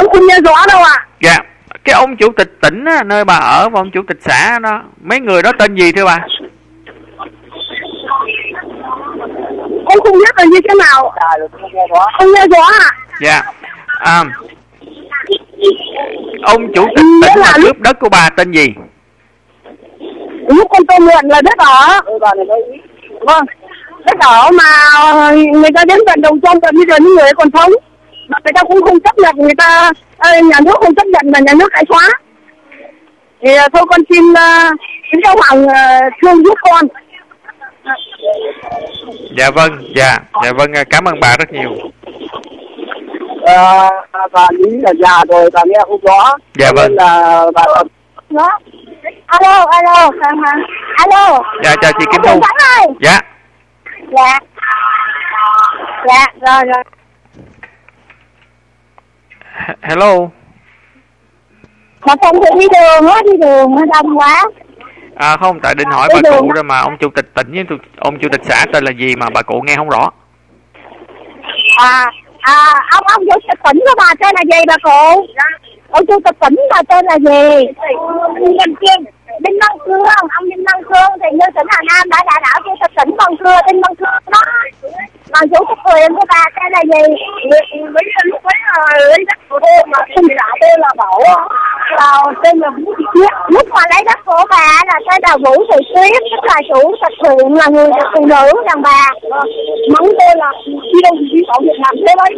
không nghe rõ đâu ạ. Dạ, cái ông chủ tịch tỉnh á, nơi bà ở và ông chủ tịch xã đó, mấy người đó tên gì thưa bà? Em không biết là như thế nào. Không nghe rõ ạ. Dạ. Ông chủ tịch tỉnh mà cướp đất của bà tên gì? Lúc con tôi mượn là đất ở. Vâng. Đất ở mà người ta đến tận đồng trong tận bây giờ những người còn sống. Mà người ta cũng không chấp nhận, người ta nhà nước không chấp nhận mà nhà nước lại xóa. Thì thôi con xin cháu Hoàng thương giúp con. Dạ vâng, dạ vâng, cảm ơn bà rất nhiều. Bà nghĩ là già rồi, bà nghe không rõ. Dạ vâng. Là bà... Alo. Alo. Dạ chào chị Kim Thu. Dạ. Dạ, rồi. Hello. Mà không thể đi đường nó đông quá. Không, tại định hỏi bà cụ rồi mà ông chủ tịch tỉnh với ông chủ tịch xã tên là gì mà bà cụ nghe không rõ. Ông chủ tịch tỉnh của bà tên là gì bà cụ? Ông chủ tịch tỉnh bà tên là gì? Đinh Văn Cương, ông Đinh Văn Cương thì như tỉnh Hà Nam đã đảo chủ tịch tỉnh Văn Cương, Đinh Văn Cương đó. Còn chủ tịch quyền của bà tên là gì? Lúc ấy lấy đất của tôi mà không trả tên là Bảo. Tên là Vũ Thị Tuyết. Lúc mà lấy đất của bà là tên là Vũ Thị Tuyết, tức là chủ tịch huyện là người phụ nữ đàn bà. Mắng tôi là đi đâu thì đi bảo Việt Nam thế đấy.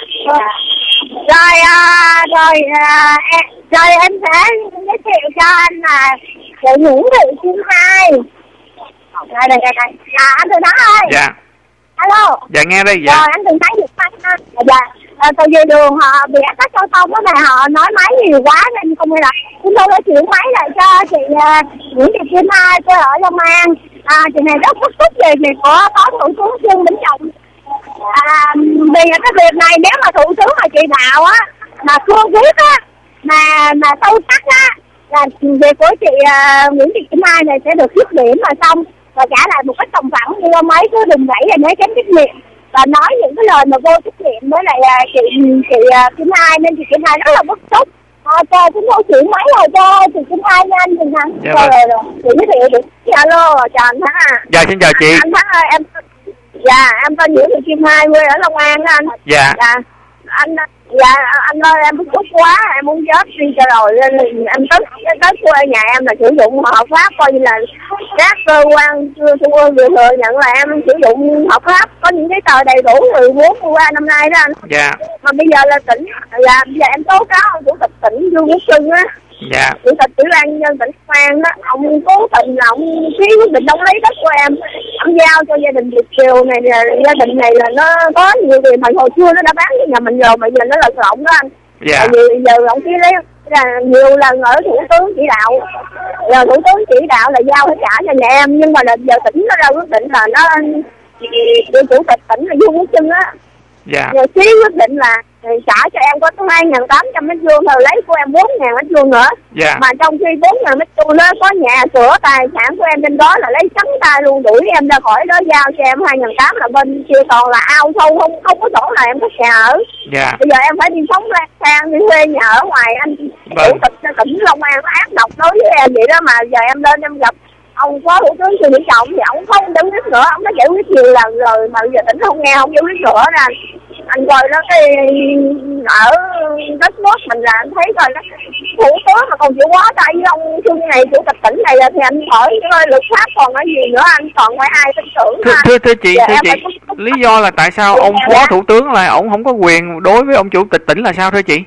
Rồi em sẽ giới thiệu cho anh là chị Nguyễn Thị Kim Hai. Đây. Anh Thường Thắng ơi. Dạ. Alo. Dạ nghe đây. Dạ. Rồi anh Thường Thắng Việt Thanh ha. Dạ. Từ về đường họ bị ách tắc giao thông đó mà họ nói máy nhiều quá nên không hay là chúng tôi đã chuyển máy lại cho chị Nguyễn Thị Kim Hai, tôi ở Long An. Chị này rất bức xúc về việc của Phó Thủ tướng Trương Bỉnh Trọng. Vì cái việc này nếu mà Thủ tướng mà chỉ đạo á mà cương quyết á mà sâu sắc á là việc của chị Nguyễn Thị Kim Hai này sẽ được dứt điểm mà xong và trả lại một cách sòng phẳng, như ông ấy cứ đừng đẩy là né tránh trách nhiệm và nói những cái lời mà vô trách nhiệm với lại chị Kim Hai, nên chị Kim Hai rất là bức xúc. Cho chúng tôi chuyển máy rồi cho chị Kim Hai nha anh Thường Thắng. Dạ rồi chị giới thiệu được. Alo, chào anh Thắng à. Dạ xin chào chị. Anh Thắng ơi, em tên Nguyễn Thị Kim Hai, quê ở Long An đó anh. Dạ. Anh ơi, em bức xúc quá, em muốn chết đi cho rồi nên em tới quê nhà em là sử dụng hợp pháp, coi như là các cơ quan trung ương vừa thừa nhận là em sử dụng hợp pháp, có những giấy tờ đầy đủ 14 qua năm nay đó anh. Dạ. Mà bây giờ là tỉnh, bây giờ em tố cáo ông chủ tịch tỉnh Dương Quốc Trưng á. Dạ. Chủ tịch Ủy ban nhân dân tỉnh Long An đó, ông cố tình là ông ký quyết định ông lấy đất của em, ông giao cho gia đình Việt Kiều này, gia đình này là nó có nhiều tiền, hồi xưa nó đã bán cho nhà mình rồi mà giờ nó lật lộn đó anh. Dạ. Tại vì giờ ông ký lấy là nhiều lần ở thủ tướng chỉ đạo, giờ thủ tướng chỉ đạo là giao phải trả cho nhà em, nhưng mà là giờ tỉnh nó ra quyết định là nó chủ tịch tỉnh là Dương Quốc Trưng á. Dạ. Rồi ký quyết định là trả cho em có 2.800 mét vuông rồi lấy của em 4.000 mét vuông nữa. Dạ. Mà trong khi 4.000 mét vuông đó có nhà cửa tài sản của em trên đó là lấy trắng tay luôn, đuổi em ra khỏi đó, giao cho em 2.800 là bên kia toàn là ao sâu, không có chỗ nào em có nhà ở. Dạ. Bây giờ em phải đi sống lang thang, đi thuê nhà ở ngoài anh. Chủ tịch tỉnh Long An nó ác độc đối với em vậy đó, mà giờ em lên em gặp ông Phó Thủ tướng Trương Bỉnh Trọng thì ông không giải quyết nữa, ông đã giải quyết nhiều lần rồi mà bây giờ tỉnh không nghe, không giải quyết nữa nè. Anh coi đó cái ở đất nước mình là anh thấy coi đó thủ tướng mà còn chịu quá tay với ông Trương này, chủ tịch tỉnh này thì anh hỏi coi luật pháp còn cái gì nữa, anh còn phải ai tin tưởng. Thưa chị, lý do là tại sao ông Phó Thủ tướng là ông không có quyền đối với ông chủ tịch tỉnh là sao thưa chị?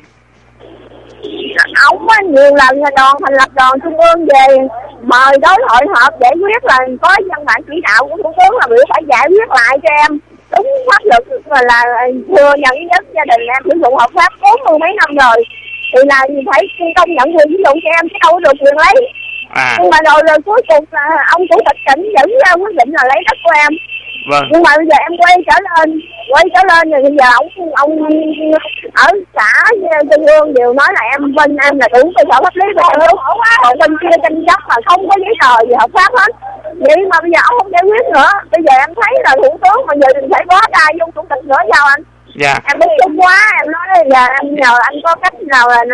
Ông nhiều lần đoàn thành lập đoàn trung ương về mời đối hội họp giải quyết là có văn bản chỉ đạo của thủ tướng là biểu phải giải quyết lại cho em đúng pháp luật, là thừa nhận nhất gia đình em sử dụng hợp pháp 40 mấy năm rồi thì là phải công nhận quyền sử dụng cho em chứ đâu có được quyền lấy. Nhưng mà rồi cuối cùng là ông chủ tịch tỉnh vẫn ra quyết định là lấy đất của em. Vâng. Nhưng mà bây giờ em quay trở lên rồi bây giờ ông ở xã Trung ương đều nói là bên em là đủ cơ sở pháp lý của em, còn bên kia tranh chấp mà không có giấy tờ gì hợp pháp hết. Vậy mà bây giờ ông không giải quyết nữa, bây giờ em thấy là thủ tướng mà giờ phải bó tay vô chủ tịch nữa sao anh? Dạ. Em bức xúc quá, em nói giờ em nhờ anh có cách nào là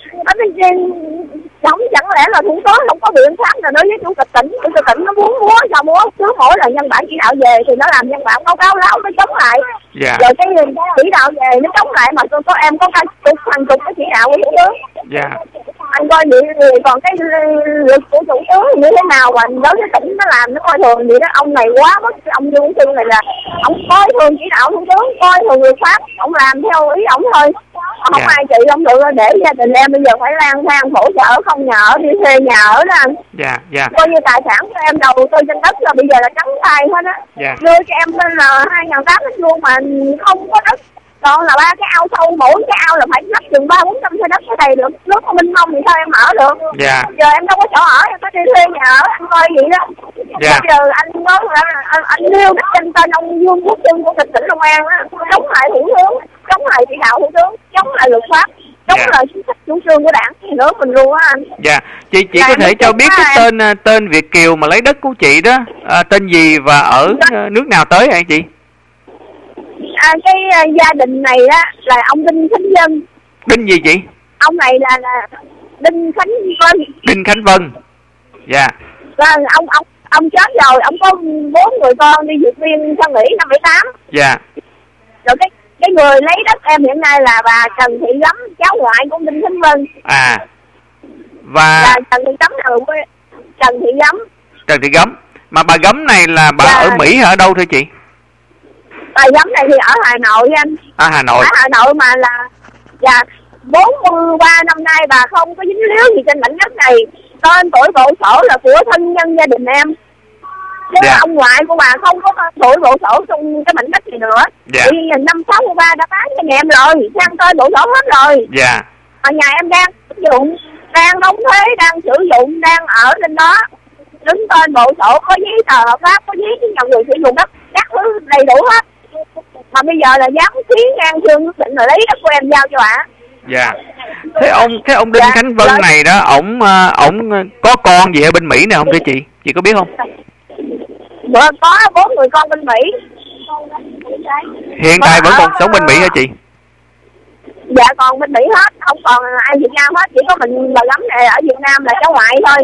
chẳng lẽ là thủ tướng không có biện pháp nào đối với chủ tịch tỉnh nó muốn múa sao múa, cứ mỗi lần văn bản chỉ đạo về thì nó làm văn bản báo cáo láo nó chống lại. Dạ. Rồi cái chỉ đạo về nó chống lại mà em có hàng chục cái chỉ đạo của thủ tướng. Dạ. Anh coi vậy thì còn cái lực của thủ tướng như thế nào mà đối với tỉnh nó làm nó coi thường gì đó. Ông này quá mất, ông Dương Trương này là ông coi thường chỉ đạo thủ tướng, coi thường luật pháp, ông làm theo ý ổng thôi. Không ai trị ông được, để gia đình em bây giờ phải lang thang khổ sở, không nhà ở, đi thuê nhà ở đó anh. Dạ, dạ. Coi như tài sản của em đầu tư trên đất là bây giờ là trắng tay hết á. Dạ. Đưa cho em lên là 2.800 mét vuông mà không có đất. Còn là 3 cái ao sâu, mỗi cái ao là phải lắp chừng 300-400 xe đất cái này được. Nước có minh mông thì sao em ở được. Dạ. Giờ em đâu có chỗ ở, em có đi thuê nhà ở, anh coi vậy đó. Dạ. Bây giờ anh nói là anh nêu cái tên ông Dương Quốc Trương của tỉnh Long An á, chống lại thủ tướng, chống lại chỉ đạo thủ tướng, chống lại luật pháp, chống lại chính sách chủ trương của đảng thì nữa mình luôn á anh. Dạ. Chị có thể cho biết cái tên Việt kiều mà lấy đất của chị đó tên gì và ở nước nào tới hả chị? Cái gia đình này á là ông Đinh Khánh Vân. Đinh gì chị? Ông này là Đinh Khánh Vân. Đinh Khánh Vân. Dạ. Là ông chết rồi, ông có 4 người con đi vượt biên sang Mỹ năm 78. Dạ. Rồi cái người lấy đất em hiện nay là bà Trần Thị Gấm, cháu ngoại của Đinh Khánh Vân. À. Và Trần Thị Gấm là Trần Thị Gấm. Trần Thị Gấm. Mà bà Gấm này là bà ở Mỹ hay ở đâu thưa chị? Bà Gấm này thì ở Hà Nội anh. Hà Nội. Ở Hà Nội mà là 43 năm nay bà không có dính líu gì trên mảnh đất này. Tên tuổi bộ sổ là của thân nhân gia đình em. Chứ ông ngoại của bà không có tuổi bộ sổ trong cái mảnh đất này nữa. Thì năm 63 đã bán cho nhà em rồi, sang tên bộ sổ hết rồi. Dạ. Mà nhà em đang sử dụng, đang đóng thuế, đang sử dụng, đang ở trên đó. Đứng tên bộ sổ, có giấy tờ hợp pháp, có giấy chứng nhận người sử dụng đất, các thứ đầy đủ hết. Mà bây giờ là dám ký ngang chương quyết định là lấy đất của em giao cho bà. Dạ. Thế ông Đinh Khánh Vân này đó, ổng có con gì ở bên Mỹ nào không thưa chị? Chị có biết không? Có 4 người con bên Mỹ. Hiện tại vẫn còn sống bên Mỹ hả chị? Dạ còn bên Mỹ hết, không còn ai Việt Nam hết, chỉ có mình bà Gấm này ở Việt Nam là cháu ngoại thôi.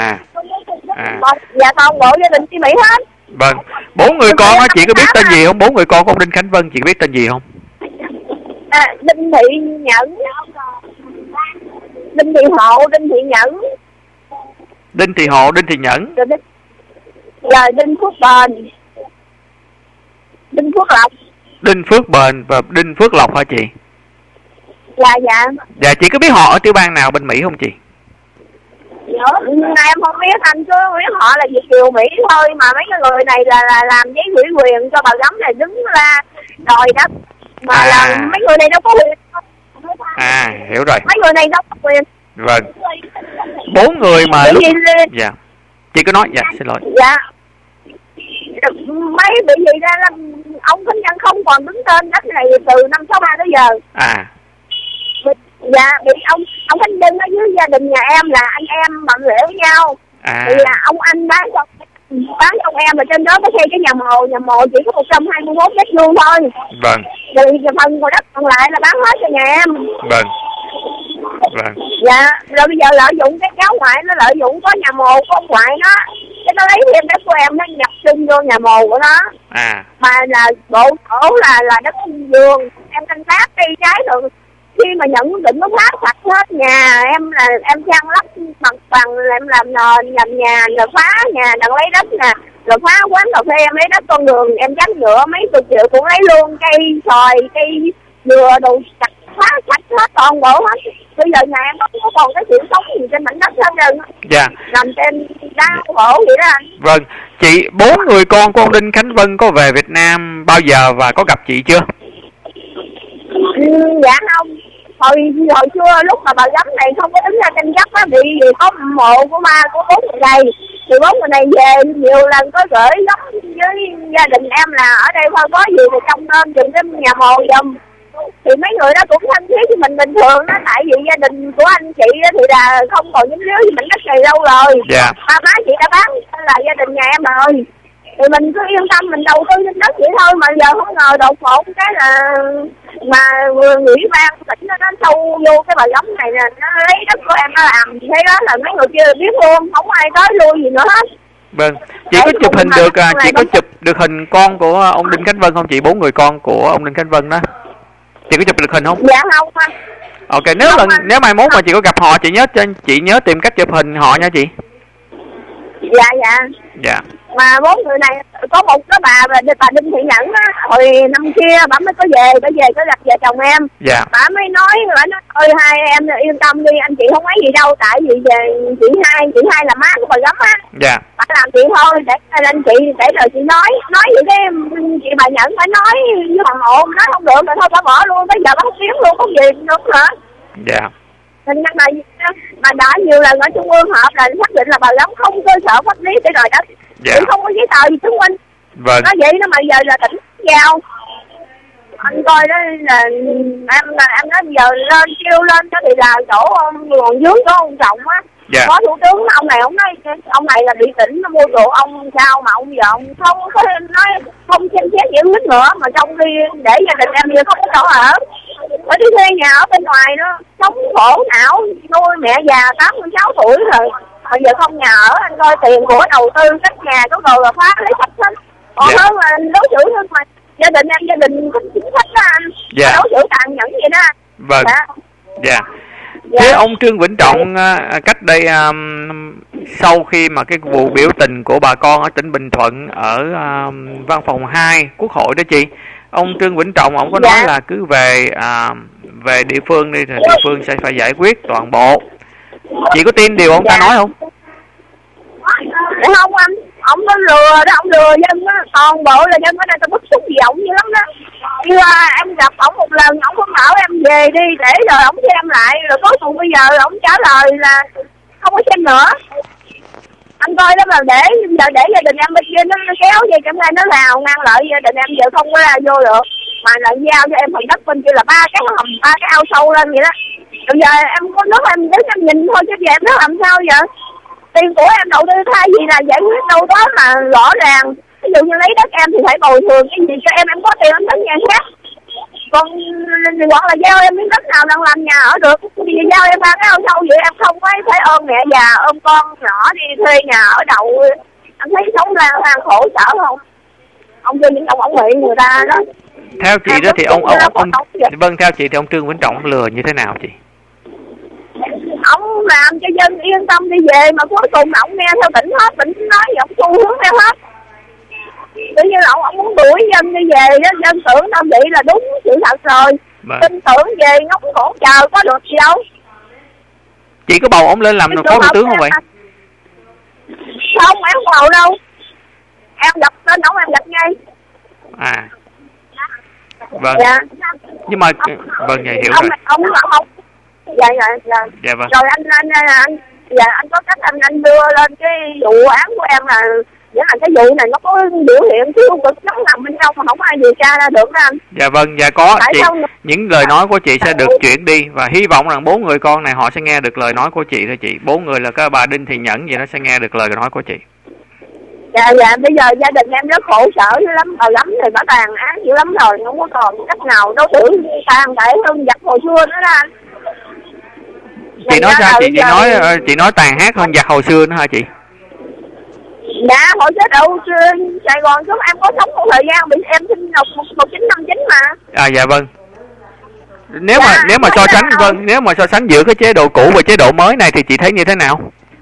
Dạ con bộ gia đình đi Mỹ hết. Vâng. 4 người con á, chị có biết tên gì không? 4 người con của ông Đinh Khánh Vân chị có biết tên gì không? Đinh Thị Nhẫn, Đinh Thị Hộ, Đinh Thị Nhẫn. Đinh Thị Hộ, Đinh Thị Nhẫn. Rồi Đinh Phước Bền, Đinh Phước Lộc. Đinh Phước Bền và Đinh Phước Lộc hả chị? Dạ. Dạ chị có biết họ ở tiểu bang nào bên Mỹ không chị? Em không biết, anh cứ biết họ là Việt kiều Mỹ thôi, mà mấy cái người này là làm giấy ủy quyền cho bà Gấm này đứng ra đòi đất, mà là mấy người này đâu có quyền. Hiểu rồi. Mấy người này đâu có quyền. Vâng. 4 người mà lúc... Dạ. Chị có nói, dạ xin lỗi. Dạ. Mấy bị gì ra là ông Khánh Nhân không còn đứng tên đất này từ năm 63 tới giờ. Dạ, bị ông Khánh Nhân ở dưới gia đình nhà em là anh em bạn rể với nhau. Thì là ông anh bán cho em, là trên đó có xây cái nhà mồ chỉ có 121 mét vuông thôi. Vâng. Rồi phần của đất còn lại là bán hết cho nhà em. Vâng. Dạ, rồi bây giờ lợi dụng cái cháu ngoại nó lợi dụng có nhà mồ của ông ngoại nó, cái nó lấy thêm đất của em nó nhập chung vô nhà mồ của nó. Mà là bộ sổ là đất vườn, em canh tác cây trái rồi. Khi mà nhận quyết định nó phát sạch hết nhà em, là em sang lắp mặt bằng, em làm nền nhằm nhà, rồi phá nhà đặng lấy đất nè, rồi phá quán cà phê em lấy đất con đường, em dám nhựa mấy chục triệu cũng lấy luôn, cây xoài, cây dừa đồ sạch, phá sạch hết toàn bộ hết. Bây giờ nhà em không còn cái sự sống gì trên mảnh đất hết trơn. Dạ. Nằm trên đau khổ vậy đó anh. Vâng. Chị, 4 người con của ông Đinh Khánh Vân có về Việt Nam bao giờ và có gặp chị chưa? Dạ không. Hồi xưa lúc mà bà Gấm này không có đứng ra tranh chấp á, bị có mộ của ma của 4 người này, thì 4 người này về nhiều lần có gửi gắm với gia đình em là ở đây thôi có gì thì trong nên dùng cái nhà mồ giùm. Thì mấy người đó cũng thân thiết với mình bình thường đó, tại vì gia đình của anh chị thì là không còn dính líu với mảnh đất này lâu rồi. Ba má chị đã bán là gia đình nhà em rồi. Thì mình cứ yên tâm mình đầu tư trên đất vậy thôi, mà giờ không ngờ đột ngột cái là mà ủy ban tỉnh nó sâu vô cái bà giống này nè, nó lấy đất của em nó làm, thế đó là mấy người kia biết luôn, không ai tới lui gì nữa hết. Vâng, chị có chụp hình được, chị có chụp được hình con của ông Đinh Khánh Vân không chị? 4 người con của ông Đinh Khánh Vân đó, chị có chụp được hình không? Dạ không anh. Ok, nếu mai mốt mà chị có gặp họ, chị nhớ tìm cách chụp hình họ nha chị. Dạ. Dạ. Mà 4 người này có một cái bà Đinh Thị Nhẫn á, hồi năm kia bà mới có gặp vợ chồng em. Dạ. Bà mới nói ơi hai em yên tâm đi, anh chị không ấy gì đâu, tại vì về chị hai là má của bà Gấm á. Dạ. Bà làm chị thôi, để anh chị để rồi chị nói vậy cái chị bà Nhẫn phải nói với bà Hộ, nói không được rồi thôi bà bỏ luôn, bây giờ bà không tiếng luôn, không gì nữa hả? Dạ. Nên mà đã nhiều lần ở Trung ương họp là xác định là bà Gấm không cơ sở pháp lý để đòi đất. Dạ. Chị không có giấy tờ gì chứng minh. Vâng. Nói vậy đó mà giờ là tỉnh giao. Anh coi đó là em nói giờ kêu lên đó thì là chỗ ông còn dưới có ông Trọng á. Dạ. Có thủ tướng ông này ông nói ông này là bị tỉnh nó mua rượu ông sao mà ông giờ ông không có nói không xem xét gì hết nữa, mà trong khi để gia đình em giờ không có chỗ ở. Ở đi thuê nhà ở bên ngoài đó, sống khổ não, nuôi mẹ già 86 tuổi rồi. Bây giờ không nhà ở, anh coi tiền của đầu tư các nhà có đồ là phá lấy sạch hết. Còn Dạ. hơn là đối xử hơn mà gia đình có chính sách đó anh. Dạ. Đối xử tàn nhẫn vậy đó. Vâng. Dạ. Dạ. Thế ông Trương Vĩnh Trọng cách đây sau khi mà cái vụ biểu tình của bà con ở tỉnh Bình Thuận ở văn phòng 2 Quốc hội đó chị, ông Trương Vĩnh Trọng ông có nói là cứ về địa phương đi thì địa phương sẽ phải giải quyết toàn bộ. Chị có tin điều ông ta nói không? Không anh, ông có lừa đó, ông lừa dân á, toàn bộ là dân ở đây ta bức xúc gì ổng dữ lắm đó. Như em gặp ổng một lần, ổng có bảo em về đi để rồi ổng xem lại, rồi cuối cùng bây giờ ổng trả lời là không có xem nữa. Anh coi đó mà để gia đình em bên kia nó kéo về trong đây nó rào ngăn lại gia đình em giờ không có ra vô được, mà lại giao cho em phần đất bên kia là 3 cái hầm 3 cái ao sâu lên vậy đó. Bây giờ em có nước em đứng em nhìn thôi chứ giờ em nói làm sao vậy? Tiền của em đầu tư thay gì là giải quyết đâu đó mà rõ ràng. Ví dụ như lấy đất em thì phải bồi thường cái gì cho em có tiền em tính nhà khác. Còn hoặc là giao em miếng đất nào đang làm nhà ở được thì giao em 3 cái ao sâu vậy em không phải ôm mẹ già ôm con nhỏ đi thuê nhà ở đậu. Em thấy sống lang khổ sở không? Ông Trương Vĩnh Trọng ông bị người ta đó. Theo chị đó thì ông vâng, theo chị thì ông Trương Vĩnh Trọng lừa như thế nào chị? Ông làm cho dân yên tâm đi về mà cuối cùng ông nghe theo tỉnh hết, tỉnh nói gì ông xu hướng theo hết. Tự nhiên là ông muốn đuổi dân đi về đó, dân tưởng đâu vậy là đúng sự thật rồi. Tin tưởng về ngóng cổ chờ có được gì đâu. Chị có bầu ông lên làm phó thủ tướng không vậy? Không, em không bầu đâu. Em gặp tên ông em gặp ngay. À. Vâng. Dạ. Nhưng mà vâng, vậy hiểu rồi. Ông dạ. Dạ vâng. Rồi anh có cách anh đưa lên cái vụ án của em là nghĩa là cái vụ này nó có biểu hiện tiêu cực nó nằm bên trong mà không ai điều tra ra được đó anh. Dạ vâng, dạ có chị. Những lời nói của chị sẽ được chuyển đi và hy vọng rằng 4 người con này họ sẽ nghe được lời nói của chị thôi chị. 4 người là cái bà Đinh Thị Nhẫn vậy nó sẽ nghe được lời nói của chị. Dạ, bây giờ gia đình em rất khổ sở dữ lắm, bà Gấm thì nó tàn ác dữ lắm rồi, không có còn cách nào đối xử tàn tệ hơn giặc hồi xưa nữa đó anh. Chị nói sao chị nói tàn ác hơn giặc hồi xưa nữa hả chị? Dạ, hồi chế độ Sài Gòn chúng em có sống một thời gian bị em sinh 1959 mà. À dạ vâng. Nếu mà so sánh giữa cái chế độ cũ và chế độ mới này thì chị thấy như thế nào?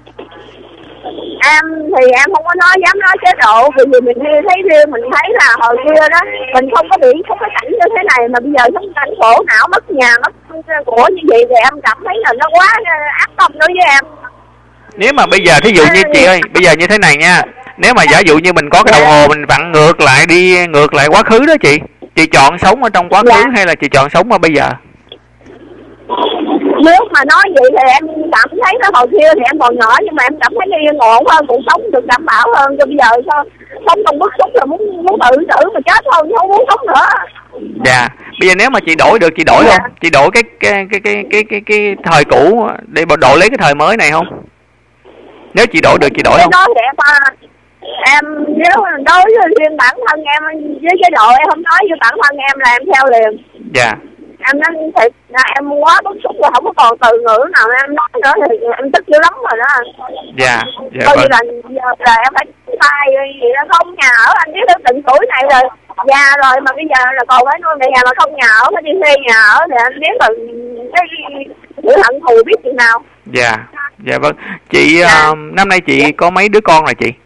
Em thì em không có dám nói chế độ vì mình thấy riêng mình thấy là hồi kia đó mình không có cảnh như thế này mà bây giờ sống cảnh khổ não mất nhà mất của như vậy thì em cảm thấy là nó quá ác tâm đối với em. Nếu mà bây giờ thí dụ như chị ơi, bây giờ như thế này nha, nếu mà giả dụ như mình có cái đồng hồ mình vặn ngược lại quá khứ đó chị chọn sống ở trong quá khứ hay là chị chọn sống ở bây giờ? Nếu mà nói vậy thì em cảm thấy nó hồi kia thì em còn nhỏ nhưng mà em cảm thấy nó yên ổn hơn, cuộc sống được đảm bảo hơn. Cho bây giờ sao sống trong bức xúc là muốn tự tử mà chết thôi, không muốn sống nữa. Dạ, bây giờ nếu mà chị đổi được chị đổi không? Chị đổi cái thời cũ để đổi lấy cái thời mới này không? Nếu chị đổi được chị đổi không? Đó thì em nếu đối với riêng bản thân em với chế độ em không nói với bản thân em là em theo liền. Dạ. Em nói thiệt là em quá bức xúc rồi, không có còn từ ngữ nào em nói nữa thì em tức dữ lắm rồi đó anh. Dạ, dạ Coi như vâng. là em phải tay gì đó, không nhà ở, anh biết đến từng tuổi này rồi, già rồi mà bây giờ là còn phải nuôi mẹ già mà không nhà ở, phải đi thuê nhà ở thì anh biết là cái sự hận thù biết chừng nào. Dạ, dạ vâng. Chị Dạ. năm nay chị có mấy đứa con rồi chị?